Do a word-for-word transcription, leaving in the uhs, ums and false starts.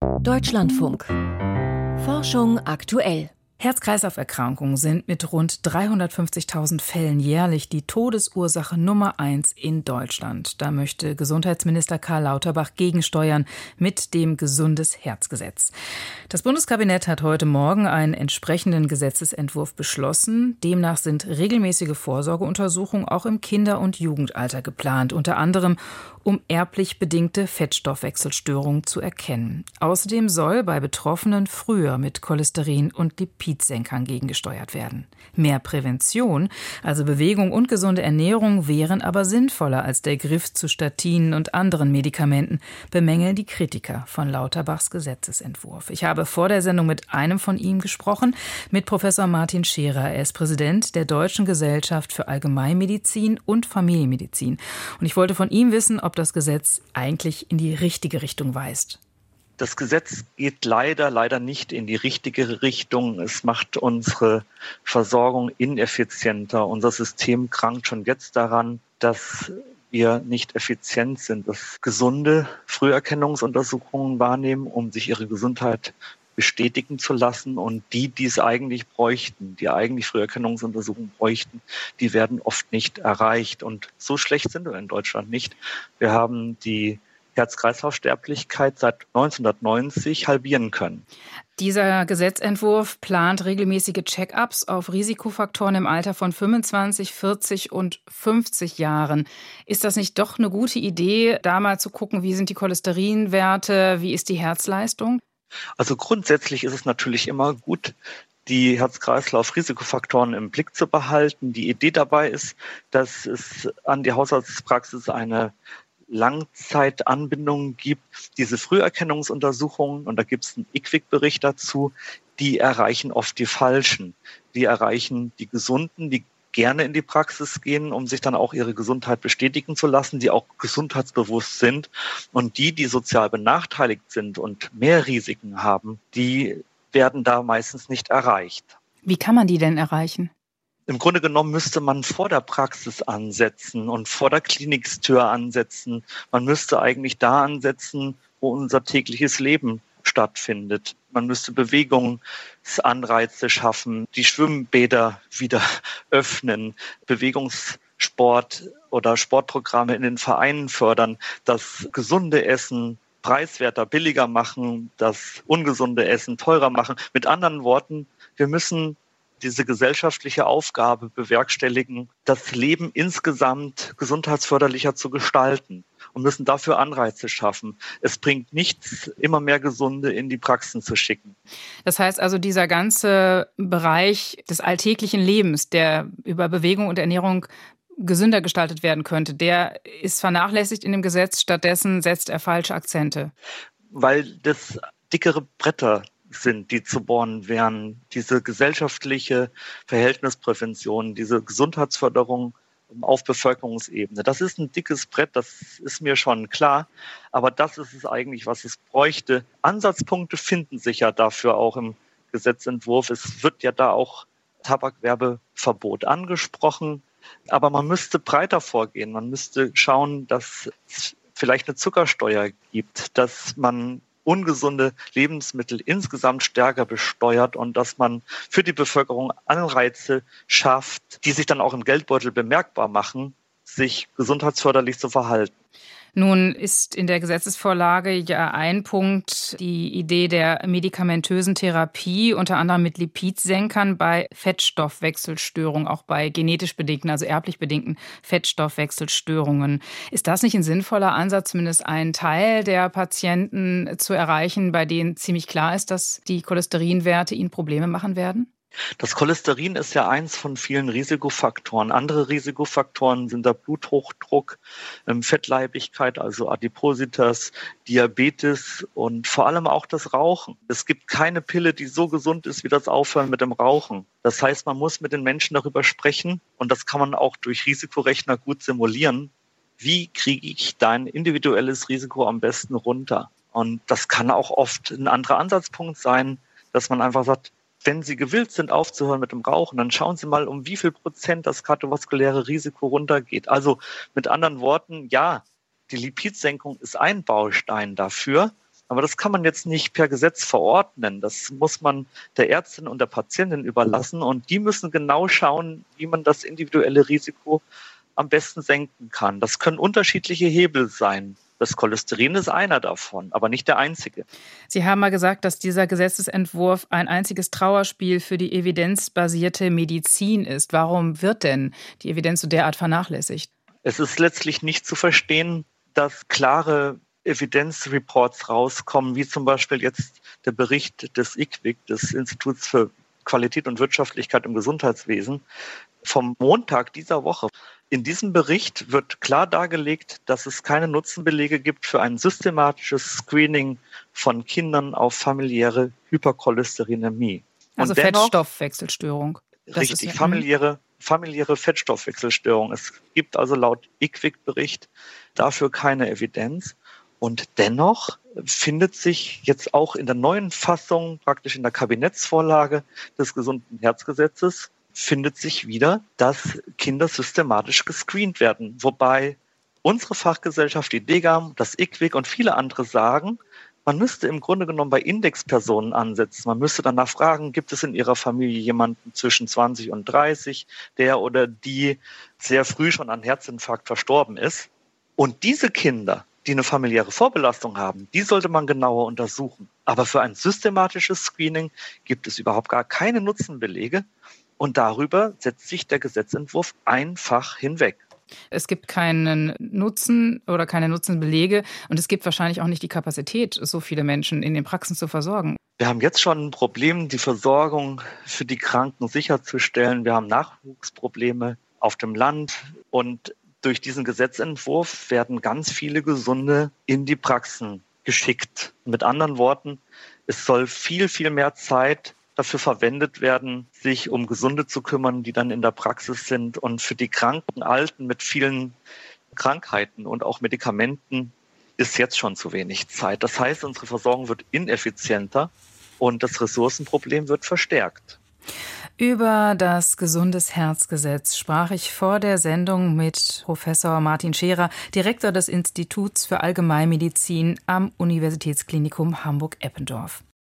Deutschlandfunk. Forschung aktuell. Herz-Kreislauf-Erkrankungen sind mit rund dreihundertfünfzigtausend Fällen jährlich die Todesursache Nummer eins in Deutschland. Da möchte Gesundheitsminister Karl Lauterbach gegensteuern mit dem Gesundes-Herz-Gesetz. Das Bundeskabinett hat heute Morgen einen entsprechenden Gesetzesentwurf beschlossen. Demnach sind regelmäßige Vorsorgeuntersuchungen auch im Kinder- und Jugendalter geplant, unter anderem um erblich bedingte Fettstoffwechselstörungen zu erkennen. Außerdem soll bei Betroffenen früher mit Cholesterin- und Lipidsenkern gegengesteuert werden. Mehr Prävention, also Bewegung und gesunde Ernährung, wären aber sinnvoller als der Griff zu Statinen und anderen Medikamenten, bemängeln die Kritiker von Lauterbachs Gesetzesentwurf. Ich habe vor der Sendung mit einem von ihm gesprochen, mit Professor Martin Scherer. Er ist Präsident der Deutschen Gesellschaft für Allgemeinmedizin und Familienmedizin. Und ich wollte von ihm wissen, ob das Gesetz eigentlich in die richtige Richtung weist. Das Gesetz geht leider, leider nicht in die richtige Richtung. Es macht unsere Versorgung ineffizienter. Unser System krankt schon jetzt daran, dass wir nicht effizient sind, dass gesunde Früherkennungsuntersuchungen wahrnehmen, um sich ihre Gesundheit bestätigen zu lassen. Und die, die es eigentlich bräuchten, die eigentlich Früherkennungsuntersuchungen bräuchten, die werden oft nicht erreicht. Und so schlecht sind wir in Deutschland nicht. Wir haben die Herz-Kreislauf-Sterblichkeit seit neunzehnhundertneunzig halbieren können. Dieser Gesetzentwurf plant regelmäßige Check-ups auf Risikofaktoren im Alter von fünfundzwanzig, vierzig und fünfzig Jahren. Ist das nicht doch eine gute Idee, da mal zu gucken, wie sind die Cholesterinwerte, wie ist die Herzleistung? Also grundsätzlich ist es natürlich immer gut, die Herz-Kreislauf-Risikofaktoren im Blick zu behalten. Die Idee dabei ist, dass es an die Hausarztpraxis eine Langzeitanbindungen gibt, diese Früherkennungsuntersuchungen, und da gibt es einen I Q V I-Bericht dazu, die erreichen oft die Falschen. Die erreichen die Gesunden, die gerne in die Praxis gehen, um sich dann auch ihre Gesundheit bestätigen zu lassen, die auch gesundheitsbewusst sind. Und die, die sozial benachteiligt sind und mehr Risiken haben, die werden da meistens nicht erreicht. Wie kann man die denn erreichen? Im Grunde genommen müsste man vor der Praxis ansetzen und vor der Klinikstür ansetzen. Man müsste eigentlich da ansetzen, wo unser tägliches Leben stattfindet. Man müsste Bewegungsanreize schaffen, die Schwimmbäder wieder öffnen, Bewegungssport oder Sportprogramme in den Vereinen fördern, das gesunde Essen preiswerter, billiger machen, das ungesunde Essen teurer machen. Mit anderen Worten, wir müssen diese gesellschaftliche Aufgabe bewerkstelligen, das Leben insgesamt gesundheitsförderlicher zu gestalten, und müssen dafür Anreize schaffen. Es bringt nichts, immer mehr Gesunde in die Praxen zu schicken. Das heißt also, dieser ganze Bereich des alltäglichen Lebens, der über Bewegung und Ernährung gesünder gestaltet werden könnte, der ist vernachlässigt in dem Gesetz. Stattdessen setzt er falsche Akzente. Weil das dickere Bretter sind, die zu bohren wären. Diese gesellschaftliche Verhältnisprävention, diese Gesundheitsförderung auf Bevölkerungsebene. Das ist ein dickes Brett, das ist mir schon klar. Aber das ist es eigentlich, was es bräuchte. Ansatzpunkte finden sich ja dafür auch im Gesetzentwurf. Es wird ja da auch Tabakwerbeverbot angesprochen. Aber man müsste breiter vorgehen. Man müsste schauen, dass es vielleicht eine Zuckersteuer gibt, dass man ungesunde Lebensmittel insgesamt stärker besteuert und dass man für die Bevölkerung Anreize schafft, die sich dann auch im Geldbeutel bemerkbar machen, sich gesundheitsförderlich zu verhalten. Nun ist in der Gesetzesvorlage ja ein Punkt die Idee der medikamentösen Therapie, unter anderem mit Lipidsenkern bei Fettstoffwechselstörungen, auch bei genetisch bedingten, also erblich bedingten Fettstoffwechselstörungen. Ist das nicht ein sinnvoller Ansatz, zumindest einen Teil der Patienten zu erreichen, bei denen ziemlich klar ist, dass die Cholesterinwerte ihnen Probleme machen werden? Das Cholesterin ist ja eins von vielen Risikofaktoren. Andere Risikofaktoren sind der Bluthochdruck, Fettleibigkeit, also Adipositas, Diabetes und vor allem auch das Rauchen. Es gibt keine Pille, die so gesund ist wie das Aufhören mit dem Rauchen. Das heißt, man muss mit den Menschen darüber sprechen, und das kann man auch durch Risikorechner gut simulieren. Wie kriege ich dein individuelles Risiko am besten runter? Und das kann auch oft ein anderer Ansatzpunkt sein, dass man einfach sagt, wenn Sie gewillt sind, aufzuhören mit dem Rauchen, dann schauen Sie mal, um wie viel Prozent das kardiovaskuläre Risiko runtergeht. Also mit anderen Worten, ja, die Lipidsenkung ist ein Baustein dafür, Aber das kann man jetzt nicht per Gesetz verordnen. Das muss man der Ärztin und der Patientin überlassen. Und die müssen genau schauen, wie man das individuelle Risiko am besten senken kann. Das können unterschiedliche Hebel sein. Das Cholesterin ist einer davon, aber nicht der einzige. Sie haben mal gesagt, dass dieser Gesetzesentwurf ein einziges Trauerspiel für die evidenzbasierte Medizin ist. Warum wird denn die Evidenz so derart vernachlässigt? Es ist letztlich nicht zu verstehen, dass klare Evidenzreports rauskommen, wie zum Beispiel jetzt der Bericht des I Q W I C, des Instituts für Qualität und Wirtschaftlichkeit im Gesundheitswesen, vom Montag dieser Woche. In diesem Bericht wird klar dargelegt, dass es keine Nutzenbelege gibt für ein systematisches Screening von Kindern auf familiäre Hypercholesterinämie. Also dennoch, Fettstoffwechselstörung. Das richtig, ist, familiäre, familiäre Fettstoffwechselstörung. Es gibt also laut I Q W I C-Bericht dafür keine Evidenz. Und dennoch findet sich jetzt auch in der neuen Fassung, praktisch in der Kabinettsvorlage des gesunden Herzgesetzes, findet sich wieder, dass Kinder systematisch gescreent werden. Wobei unsere Fachgesellschaft, die D G A M, das I Q W I C und viele andere sagen, man müsste im Grunde genommen bei Indexpersonen ansetzen. Man müsste danach fragen, gibt es in Ihrer Familie jemanden zwischen zwanzig und dreißig, der oder die sehr früh schon an Herzinfarkt verstorben ist. Und diese Kinder, die eine familiäre Vorbelastung haben, die sollte man genauer untersuchen. Aber für ein systematisches Screening gibt es überhaupt gar keine Nutzenbelege. Und darüber setzt sich der Gesetzentwurf einfach hinweg. Es gibt keinen Nutzen oder keine Nutzenbelege und es gibt wahrscheinlich auch nicht die Kapazität, so viele Menschen in den Praxen zu versorgen. Wir haben jetzt schon ein Problem, die Versorgung für die Kranken sicherzustellen. Wir haben Nachwuchsprobleme auf dem Land und durch diesen Gesetzentwurf werden ganz viele Gesunde in die Praxen geschickt. Mit anderen Worten, es soll viel, viel mehr Zeit dafür verwendet werden, sich um Gesunde zu kümmern, die dann in der Praxis sind. Und für die kranken Alten mit vielen Krankheiten und auch Medikamenten ist jetzt schon zu wenig Zeit. Das heißt, unsere Versorgung wird ineffizienter und das Ressourcenproblem wird verstärkt. Über das Gesundes-Herz-Gesetz sprach ich vor der Sendung mit Professor Martin Scherer, Direktor des Instituts für Allgemeinmedizin am Universitätsklinikum Hamburg-Eppendorf.